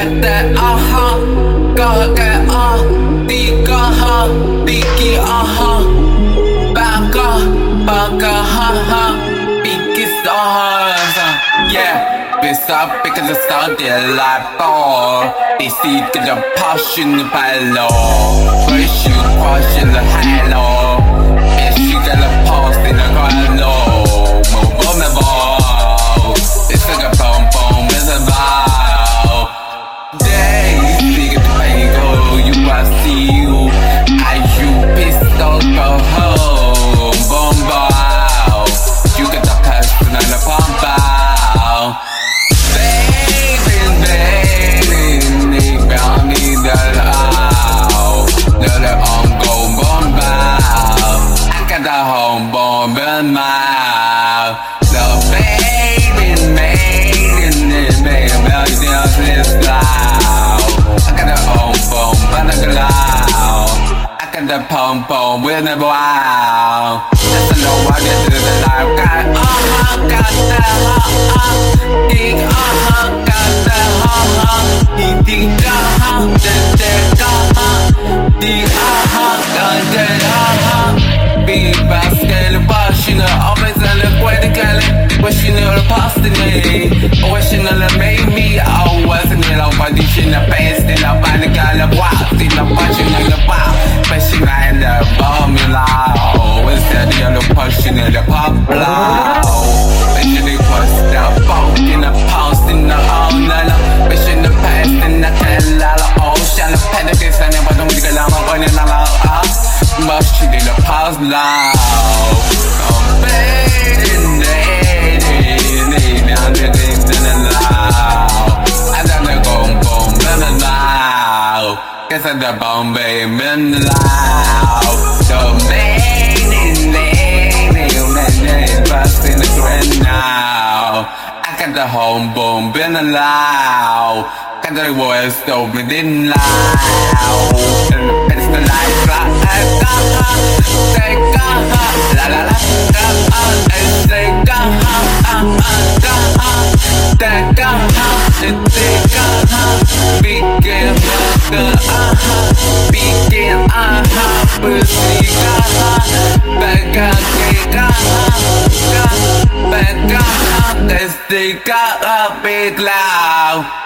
kata Kau ke tiga Biki Baka Biki stars. Yeah, bisa bikin start dia lapor. Isi kerja passion palo. Wish you question the hello. Wish you get a post in the hello. Move me ball. It's like a boom boom is a bow. Days big at the go. You I see you. I you pistol go home. Boom bow. You get the person and the pump out. Home bomb in my the baby made about this loud. I got the home bomb and a cloud. I got the pom pom with a wow. Just to know what it is that I've got. Got the dig got the dig Basket passionate, always on the quite the wishing it past the day. Wishing it made me, I wasn't in a audition, a past in a panical of wow, in a passion in the bar. Passion and the bomb loud. Is that the other passion in the pop loud? Passion it was the bump in the post in the owner. Passion the past in the tell ocean of penitence and never don't get along on it. Must you need a pause now? I'm begging, I'm getting loud. I don't know, boom, boom, now. Guess I'm the Bombay man loud. So many, bust in the grand now. I got the home boom, been loud. Got the voice, so me didn't loud. It's the life, take la la la, take begin, big loud.